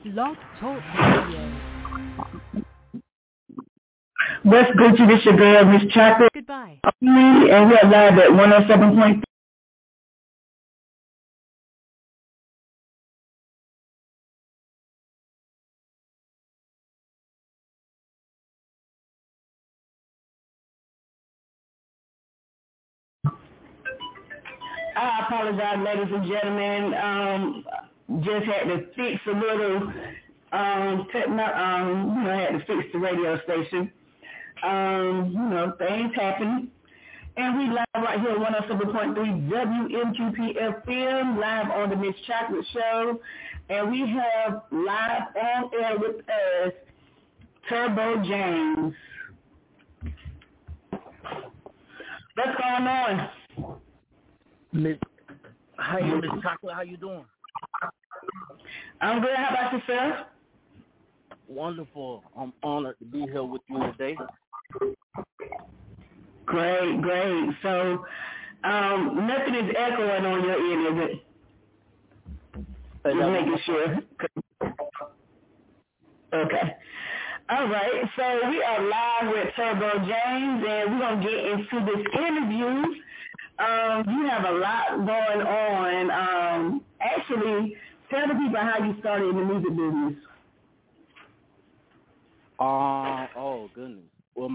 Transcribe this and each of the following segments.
Blog Talk Radio. What's good to this your girl, Miss Chocolate? Goodbye. And we are live at 107.3. I apologize, ladies and gentlemen. Just had to fix a little, I had to fix the radio station. Things happen. And we live right here at 107.3 WMQP FM, live on the Miss Chocolate Show. And we have live on air with us, Turbo James. What's going on? Miss Chocolate, how you doing? I'm good. How about yourself? Wonderful. I'm honored to be here with you today. Great. So, nothing is echoing on your end, is it? Just making sure. Okay. All right. So we are live with Turbo James, and we're gonna get into this interview. You have a lot going on. Actually, tell the people how you started in the music business. Oh goodness. Well,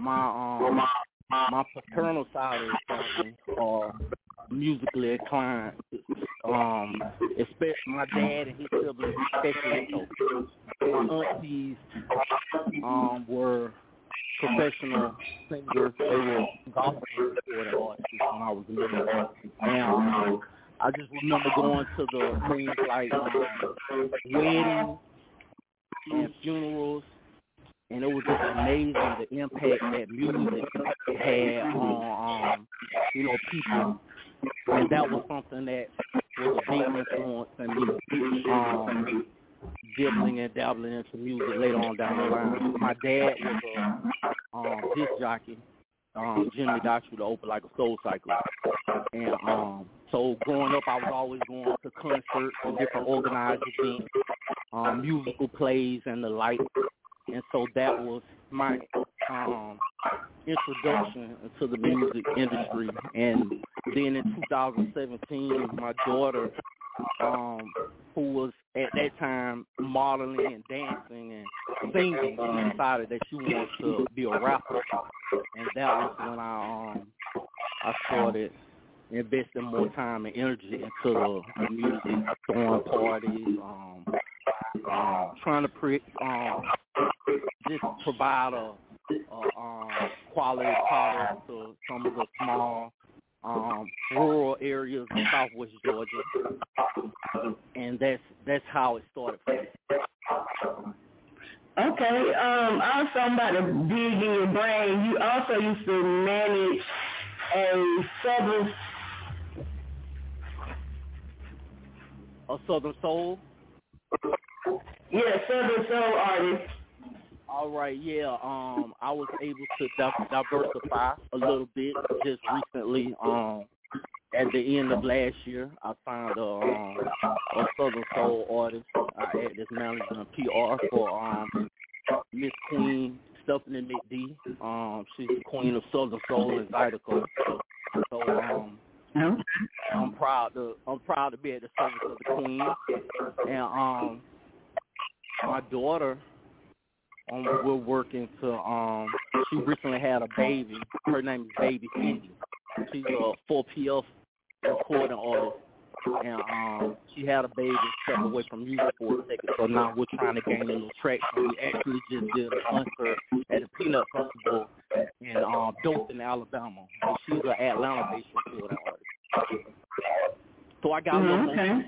my paternal side of the family are musically inclined. Especially my dad and his siblings, especially so. My aunties were professional singers. They were gospel recording artists when I was little. And I just remember going to the things like weddings and funerals, and it was just amazing the impact that music had on people. And that was something that was a big influence in me. Dibbling and dabbling into music later on down the line. My dad was a disc jockey, Jimmy Doctor, to open like a soul cycle. And so growing up, I was always going to concerts and different organized events, musical plays and the like. And so that was my introduction to the music industry. And then in 2017, my daughter, who was at that time modeling and dancing and singing, she decided that she wanted to be a rapper. And that was when I started investing more time and energy into the music, throwing parties, trying to just provide a quality product to some of the small rural areas of Southwest Georgia, and that's how it started for me. Okay. Also, I'm about to dig in your brain. You also used to manage a Southern Soul. Yeah, Southern Soul artist. All right, yeah. I was able to diversify a little bit just recently. At the end of last year, I found a Southern Soul artist. I act as manager and PR for Miss Queen Stephanie McD. She's the queen of Southern Soul and Zydeco. So I'm proud to be at the service of the queen. And my daughter, we're working to, she recently had a baby. Her name is Baby Cindy. She's a 4PF recording artist. And she had a baby, stepped away from music for a second. So now we're trying to gain a little traction. We actually just did a concert at the Peanut Festival in Dothan, Alabama. And she's an Atlanta-based recording artist. So I got a little more.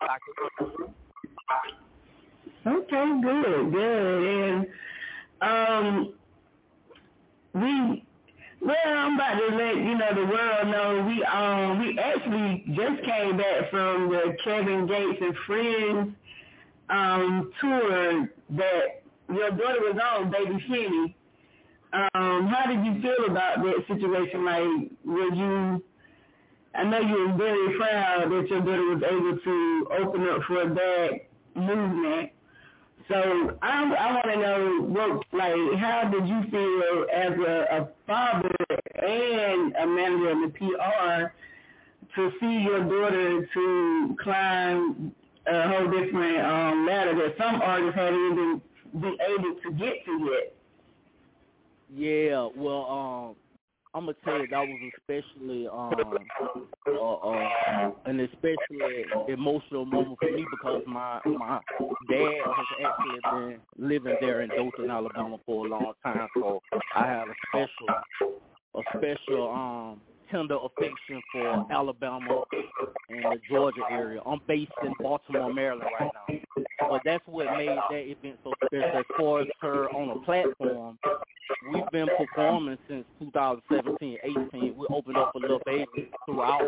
Okay, good. And I'm about to let the world know we actually just came back from the Kevin Gates and Friends tour that your daughter was on, Baby Finny. How did you feel about that situation? Like, I know you were very proud that your daughter was able to open up for that movement. So I want to know how did you feel as a father and a manager of the PR to see your daughter to climb a whole different ladder that some artists haven't even been able to get to yet? Yeah, well, I'm gonna tell you that was especially an especially emotional moment for me because my dad has actually been living there in Dothan, Alabama for a long time, so I have a special tender affection for Alabama and the Georgia area. I'm based in Baltimore, Maryland right now, but that's what made that event so special. As far as her on a platform, we've been performing since 2017, 18. We opened up for Lil Baby throughout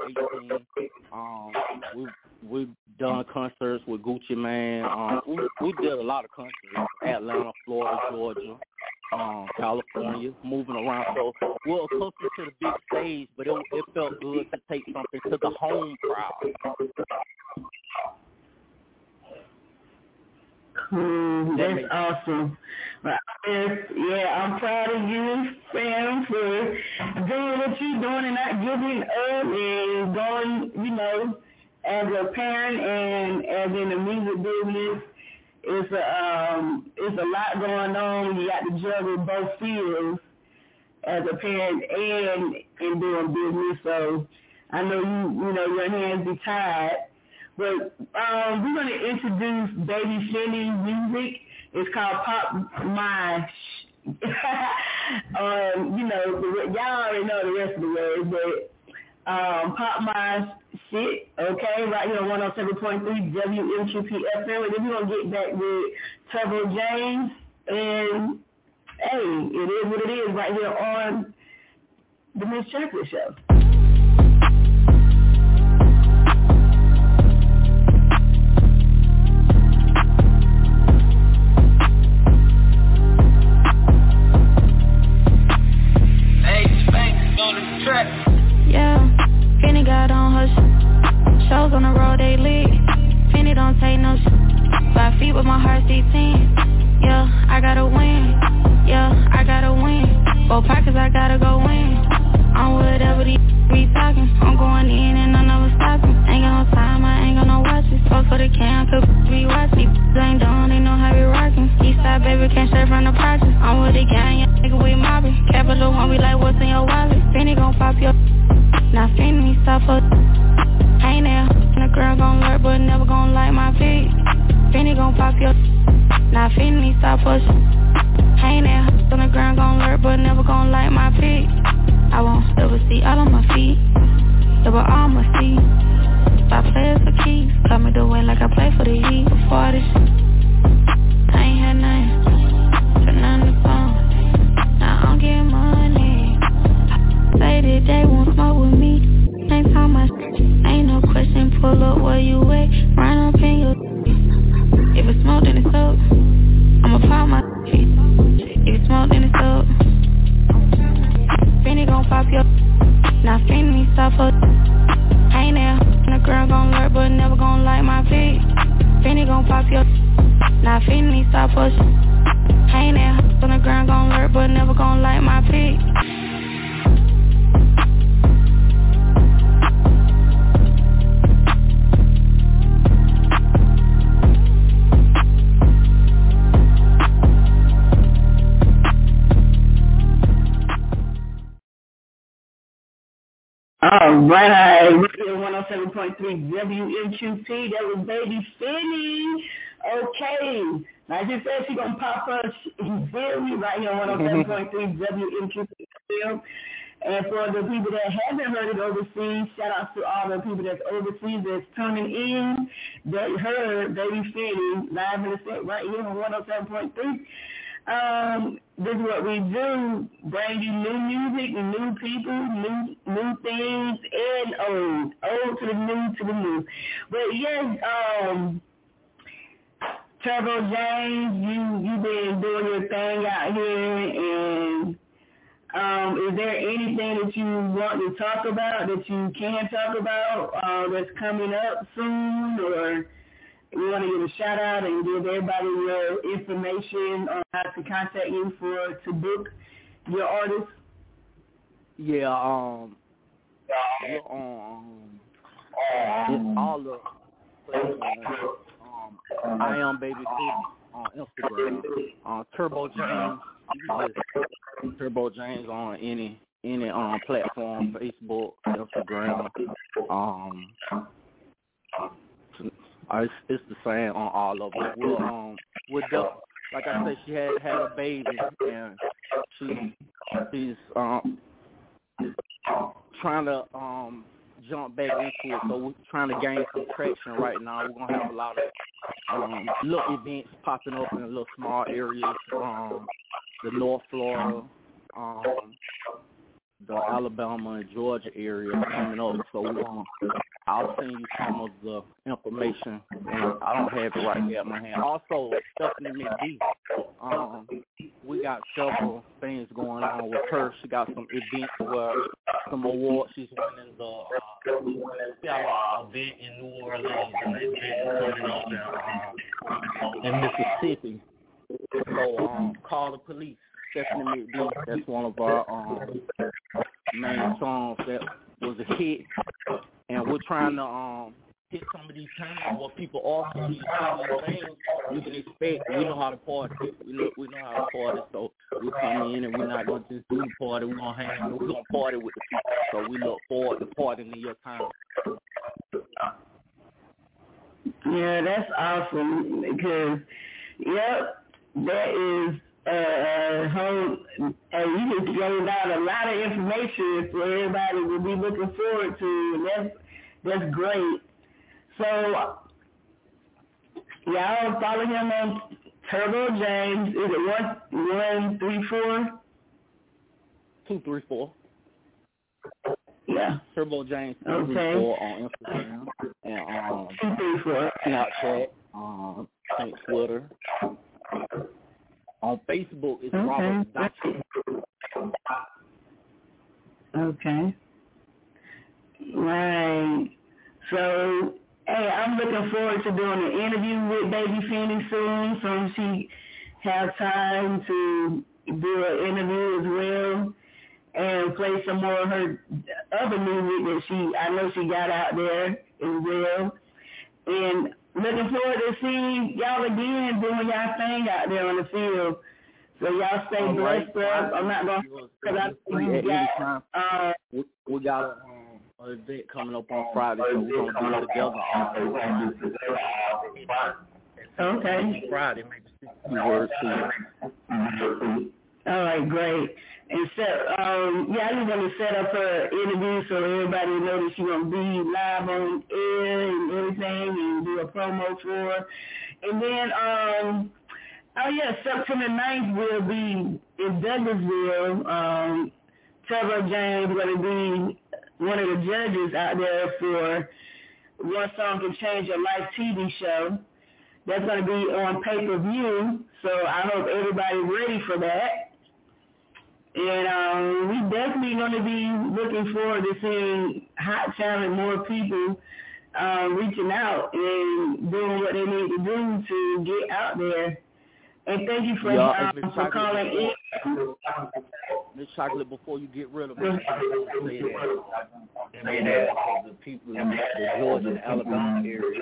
18. We've done concerts with Gucci Mane. We did a lot of concerts: Atlanta, Florida, Georgia, California, moving around. So we're accustomed to the big stage, but it felt good to take something to the home crowd. That's awesome. I'm proud of you, Sam, for doing what you're doing and not giving up and going, as a parent and as in the music business. It's a lot going on. You got to juggle both fields as a parent and in doing business. So I know your hands be tied. But we're going to introduce Baby Finney's music. It's called Pop My y'all already know the rest of the words, but Pop My Shit, okay, right here on 107.3 WMQP FM. And then we're going to get back with Turbo James. And, hey, it is what it is right here on the Miss Chocolate Show. Yeah, Finny got on her shows on the road, they lit. Finny don't take no 5 feet with my heart C10. Yeah, I gotta win. Yeah, I gotta win. 4 pockets, I gotta go in. On whatever these be talking. I'm going in and I'm never stopping. Ain't got no time, I ain't got no watches. Fuck for the cam, could be watching. Ain't done, they know how we rockin'. Eastside baby can't straight from the projects. I'm with the gang, yeah, nigga we mobbing. Capital One, we like what's in your wallet. Finny gon' pop your now Finny stop for ain't there. And the girl gon' lurk but never gon' like my feet. Finny gon' pop your now Finny stop for ain't there. On the ground gon' lurk but never gon' like my feet. I won't ever see all on my feet. Double all my feet. 5 players for keys. Cut me the way like I play for the Heat. Before this I ain't had nothing. Turn on the phone. Now I'm getting money. Say that they won't smoke with me. Ain't talking about ain't no question. Pull up where you at. Run up in your if it's smoke then it's up. I'ma pop my if it's smoke then it's up. Finny gon' pop your now Finny stop for ain't there. And the girl gon' lurk but never gon' like my feet. Finny gon' pop your now Finny stop for ain't there. On the ground gon' lurk but never gon' like my feet. All right, we're 107.3 WMQP. That was Baby Finny. Okay, like you said, she gonna pop her. You feel me? Right here on 107.3 WMQP. And for the people that haven't heard it overseas, shout out to all the people that's overseas that's tuning in. That heard Baby Finny live in the set right here on 107.3. This is what we do, bring you new music, new people, new things, and old to the new. But yes, Turbo James, you've been doing your thing out here, and is there anything that you want to talk about, that you can talk about, that's coming up soon, or we want to give a shout out and give everybody your information on how to contact you to book your artists. Yeah, we're on all the platforms. I am Baby Cool on Instagram. Turbo James, Turbo James on any platform, Facebook, Instagram. It's the same on all of them. We're like I said, she had a baby, and she's trying to jump back into it. So we're trying to gain some traction right now. We're gonna have a lot of little events popping up in little small areas, the North Florida, the Alabama and Georgia area coming up. So I'll send you some of the information. I don't have it right here in my hand. Also, Stephanie McD, we got several things going on with her. She got some events where some awards. She's winning the event in New Orleans and an event coming up in Mississippi. So Call the Police. Stephanie McD, that's one of our main songs that was a hit, and we're trying to hit some of these times where people offer these things. You can expect we know how to party. We know how to party, so we come in and we're not going to just do the party. We're going to hang. We're going to party with the people. So we look forward to partying in your time. Yeah, that's awesome because, that is. You just gave out a lot of information for everybody to be looking forward to, and that's great. So y'all follow him on Turbo James. Is it 134? 234. Yeah. Turbo James 234 on Instagram and 234 Snapchat, Twitter. On Facebook, it's Robert Dotson. Okay. Right. So, hey, I'm looking forward to doing an interview with Baby Phoenix soon, so she has time to do an interview as well and play some more of her other music that I know she got out there as well. And looking forward to seeing y'all again doing y'all thing out there on the field. So y'all stay blessed up. I'm not going to, because we got an event coming up on Friday, so we're going to do it together. Okay. Friday, maybe 60 words to you. All right, great. And so, I just want to set up her interview so everybody knows that she's going to be live on air and everything and do a promo for her. And then, September 9th will be in Douglasville. Turbo James going to be one of the judges out there for One Song Can Change Your Life TV show. That's going to be on pay-per-view, so I hope everybody's ready for that. And we definitely going to be looking forward to seeing Hot Talent, more people reaching out and doing what they need to do to get out there. And thank you for calling in. Miss Chocolate, before you get rid of me, say that the people in the Georgia and Alabama area,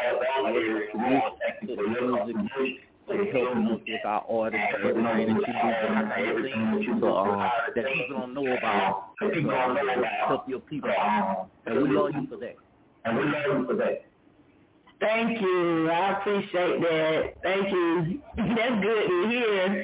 helping us with our artists and everything that you do, that people don't know about, help your people, and we love you for that. Thank you. I appreciate that. Thank you. That's good to hear.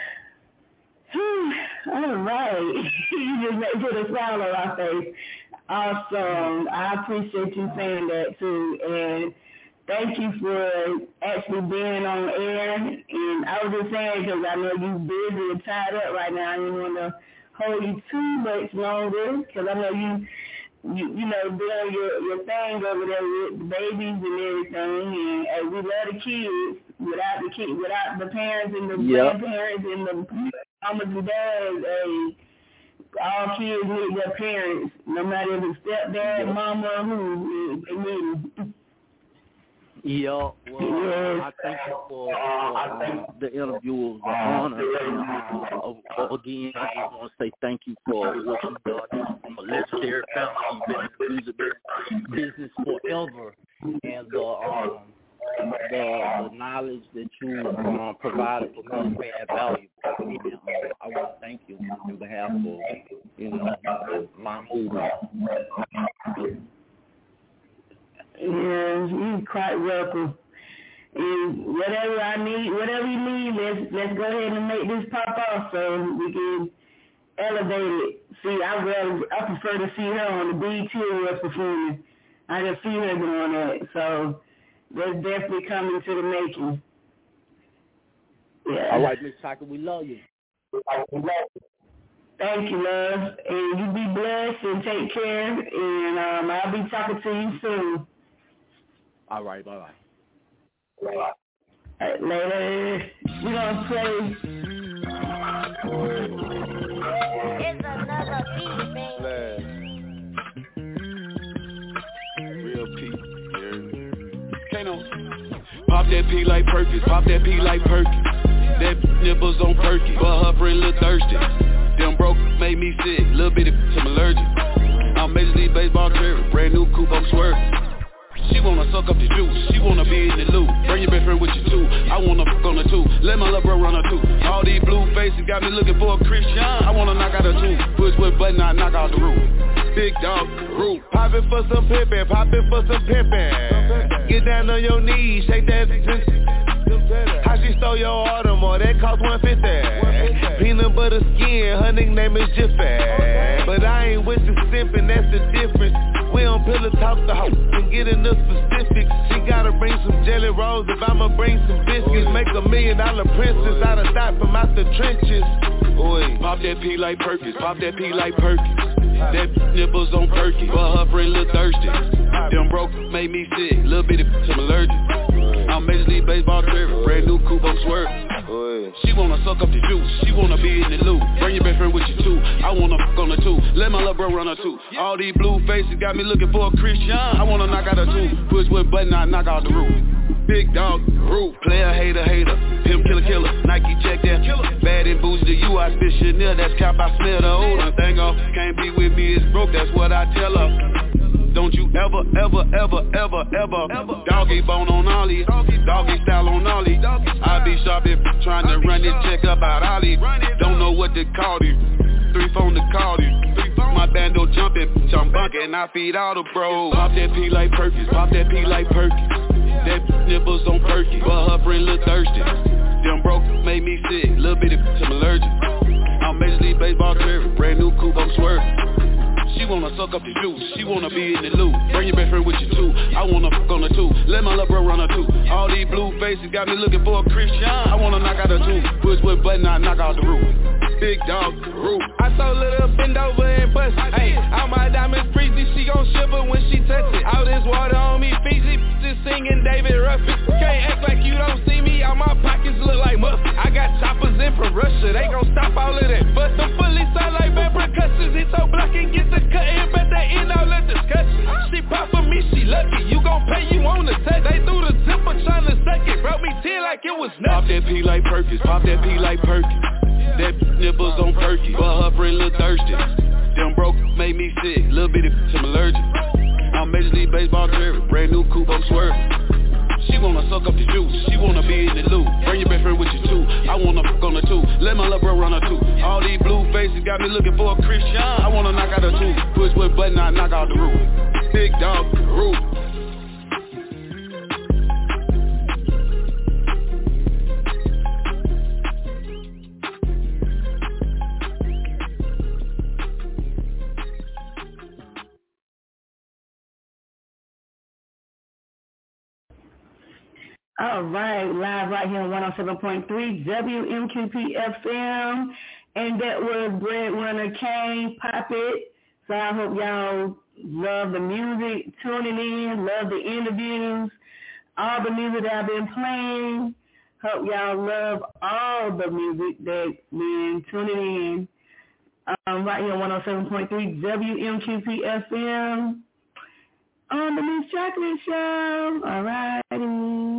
All right. You just put a smile on our face. Awesome. I appreciate you saying that too. And thank you for actually being on air. And I was just saying, because I know you're busy and tied up right now. I didn't want to hold you too much longer, because I know you doing your thing over there with the babies and everything. And we love the kids. Without the parents and the grandparents and the mamas and dads, all kids need their parents, no matter if it's stepdad, mama, or who, they need them. Yeah, well, I thank you for the interview. It was an honor. Again, I just want to say thank you for what you've done for Legendary Family. You've been in the music business forever, and the knowledge that you provided for me is very valuable. And, I want to thank you on behalf of my movement. Yes, you're quite welcome. And whatever I need, whatever you need, let's go ahead and make this pop off so we can elevate it. See, I prefer to see her on the BET Awards performing. I can see her doing that. So that's definitely coming to the making. Yeah. All right, Miss Chaka, we love you. Thank you, love. And you be blessed and take care. And I'll be talking to you soon. All right, bye-bye. Later. We're going to play. It's another beat, baby. Real P. Kano. Pop that P like Perkins. Pop that P like Perkins. That nipples on Perky, but her friend look thirsty. Them broke made me sick. Little bit of some allergic. I'm Major League Baseball career. Brand new coupe, I'm swerving. She wanna suck up the juice, she wanna be in the loop. Bring your best friend with you too, I wanna fuck on her too. Let my little bro run her too. All these blue faces got me looking for a Christian. I wanna knock out her too. Push with button, I knock out the roof. Big dog, roof. Poppin' for some pimpin', poppin' for some pimpin'. Get down on your knees, shake that. How she stole your Audemars, that cost $150. Peanut butter skin, her nickname is Jiffy. But I ain't with the simpin', that's the difference. We don't pillow talk the hoe and get into specifics. She gotta bring some jelly rolls if I'ma bring some biscuits. Make $1 million princess out of thought from out the trenches. Oy. Pop that P like Perkins, pop that P like Perkins. That nipples on Perky, but her friend look thirsty. Them broke made me sick, little bit of some allergic. I'm Major League Baseball career, brand new coupe, I'm swerving. She wanna suck up the juice, she wanna be in the loop. Bring your best friend with you too, I wanna fuck on her too. Let my little bro run her too. All these blue faces got me looking for a Christian. I wanna knock out her too. Push with button, I knock out the roof. Big dog, roof. Player, hater, pimp, killer, Nike check that. Bad and bougie to you, I spit Chanel, that's cap, I smell the old thing off. Can't be with me, it's broke, that's what I tell her. Don't you ever doggy bone on Ollie, doggy style on Ollie. I be shopping, trying to run this check up out Ollie. Don't know what to call you, 3 phone to call you. My bando jumping, I'm bunking, I feed all the bros. Pop that P like Perkins, pop that P like Perkins. That nipples on Perky, but her friend look thirsty. Them broke made me sick, little bit of some allergic. I'm Major League Baseball career, brand new coupe, I'm swerving. She wanna suck up the juice, she wanna be in the loop. Bring your best friend with you too, I wanna fuck on her too. Let my little bro run her too. All these blue faces got me looking for a Christian. I wanna knock out her too. Push with button, I knock out the roof. Big dog, roof. I told her to bend over and bust it. Hey, all my diamonds freezy, she gon' shiver when she touch it. All this water on me, Fiji, just singing David Ruffin. Can't act like you don't see me, all my pockets look like muffin. I got choppers in from Russia, they gon' stop all of that. But the bullets sound like bad percussions. He so black and get the cutting, but they end all the discussion. She pop for me, she lucky. You gon' pay, you on the touch. They threw the zipper tryna suck it. Brought me 10 like it was nothing. Pop that P like Perkins, pop that P like Perkins. That nipples on Perky, but her friend look thirsty. Them broke made me sick, little bit of some allergic. I'm Major League Baseball career, brand new coupe, I'm swerving. She wanna suck up the juice, she wanna be in the loop. Bring your best friend with you too, I wanna fuck on her too. Let my little bro run her too. All these blue faces got me looking for a Christian. I wanna knock out her too. Push with button, I knock out the roof. Big dog, roof. All right, live right here on 107.3 WMQP FM, and that was Breadwinner Kane, Pop It. So I hope y'all love the music, tuning in, love the interviews, all the music that I've been playing. Hope y'all love all the music that been tuning in. Right here on 107.3 WMQP FM. on the Miss Chocolate Show. All righty.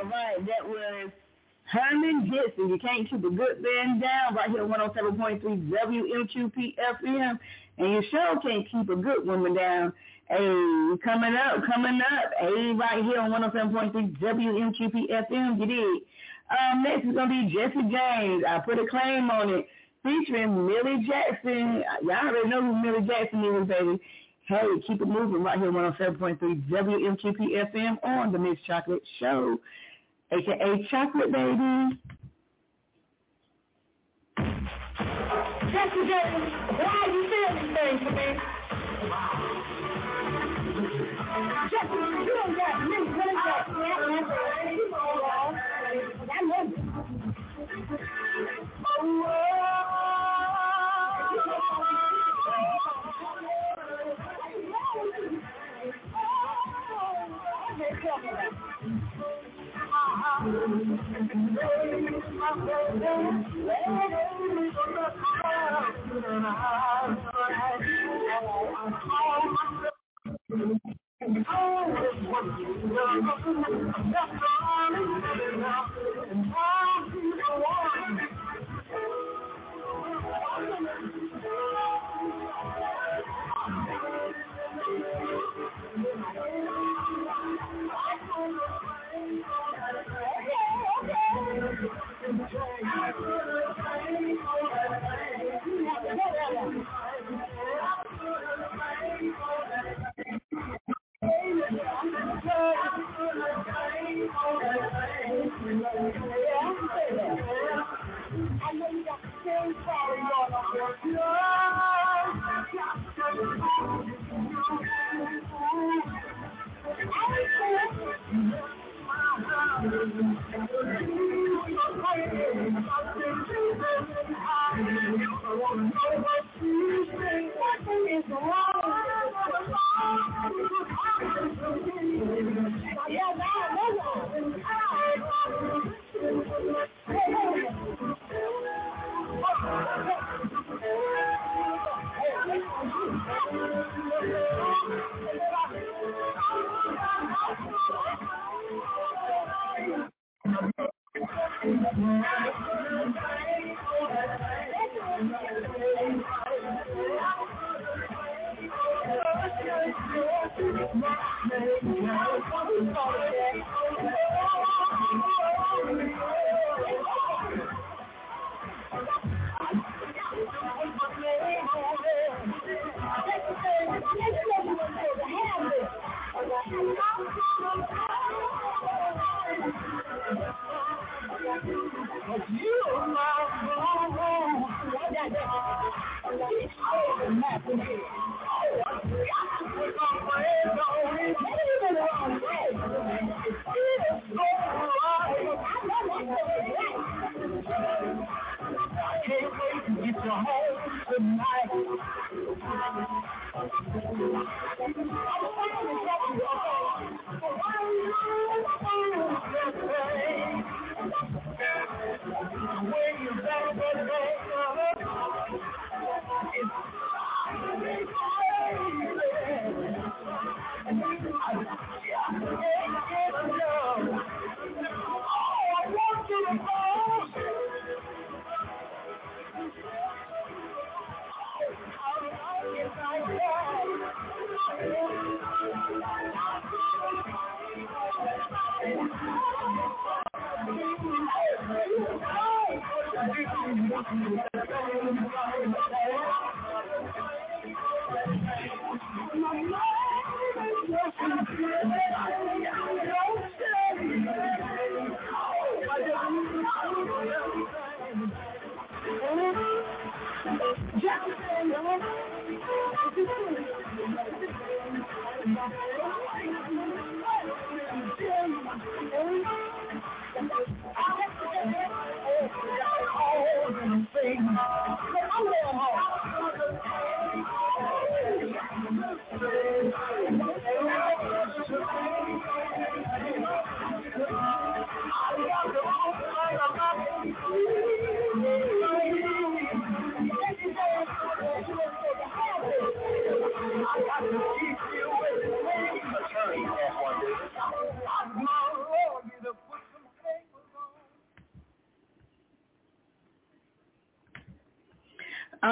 right, that was Herman Gibson. You can't keep a good man down right here on 107.3 WMQP FM. And you sure can't keep a good woman down. Hey, coming up. Hey, right here on 107.3 WMQP FM. You did. Next is going to be Jesse James. I put a claim on it. Featuring Millie Jackson. Y'all already know who Millie Jackson is, baby. Hey, keep it moving right here on 107.3 WMQP FM on the Miss Chocolate Show, a.k.a. Chocolate Baby. Jesse James, why you saying these things to me? Jesse, you don't got me. Really got me. I know you.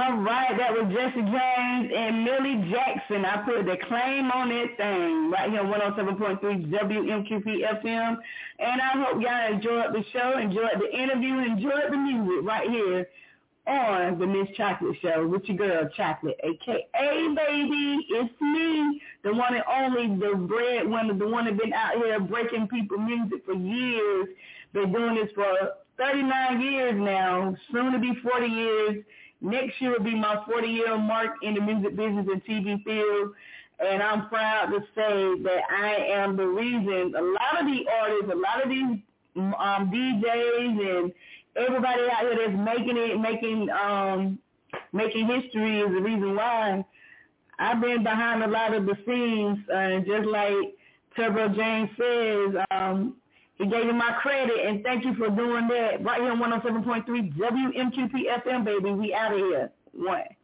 All right, that was Jesse James and Millie Jackson. I put the claim on that thing right here, 107.3 WMQP FM. And I hope y'all enjoyed the show, enjoyed the interview, enjoyed the music right here on the Miss Chocolate Show with your girl Chocolate, a.k.a. baby, it's me, the one and only, the breadwinner, the one that been out here breaking people music for years. Been doing this for 39 years now, soon to be 40 years. Next year will be my 40-year mark in the music business and TV field. And I'm proud to say that I am the reason a lot of these artists, a lot of these DJs and everybody out here that's making history is the reason why. I've been behind a lot of the scenes, just like Turbo James says, he gave you my credit, and thank you for doing that. Right here on 107.3 WMQP FM, baby. We out of here. One.